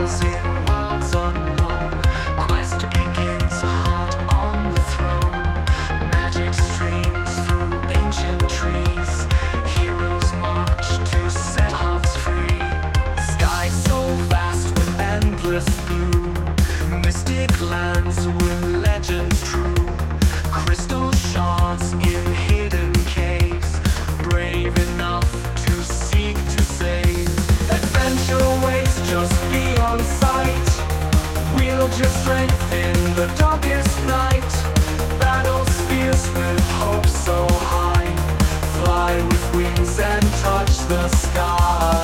dwells in worlds unknown. Quest begins hard on the throne. Magic streams through ancient trees. Heroes march to set hearts free. Sky so vast with endless blue. Mystic lands with legends true. Crystal shards in hidden caves. Brave enough to seek to save. Adventure waits just beyond sight. Wield your strength in the darkest night. Battles fierce with hope so high. Fly with wings and touch the sky.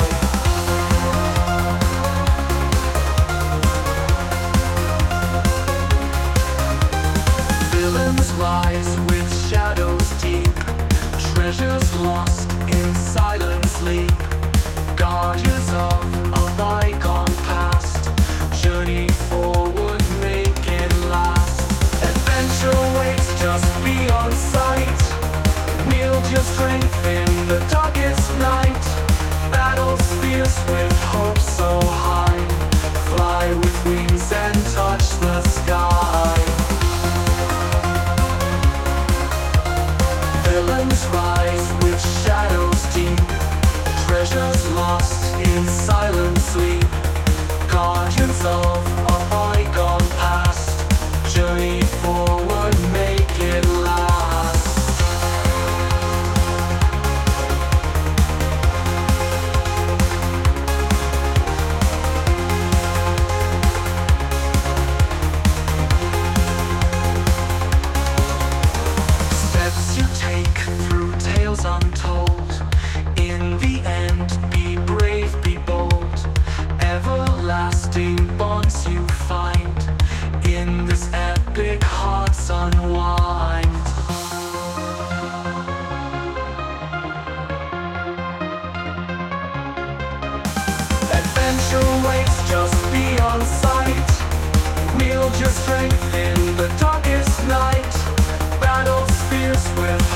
Villains rise with shadows deep. Treasures lost in silent sleep. Guardians of a bygone past. Journey forward, make it last. Adventure waits just beyond sight. Wield your strength in the darkest night. Battles fierce with hope so high. Fly with wings and touch the sky. Villains rise with shadows deep. Treasures lost in silent sleep. Guardians of a bygone past. Journey forward, make it last. Steps you take through tales untold. In the end, be brave, be bold. Everlasting bonds you find. In this epic hearts unwind. Adventure waits just beyond sight. Wield your strength in the darkest night. Battles fierce with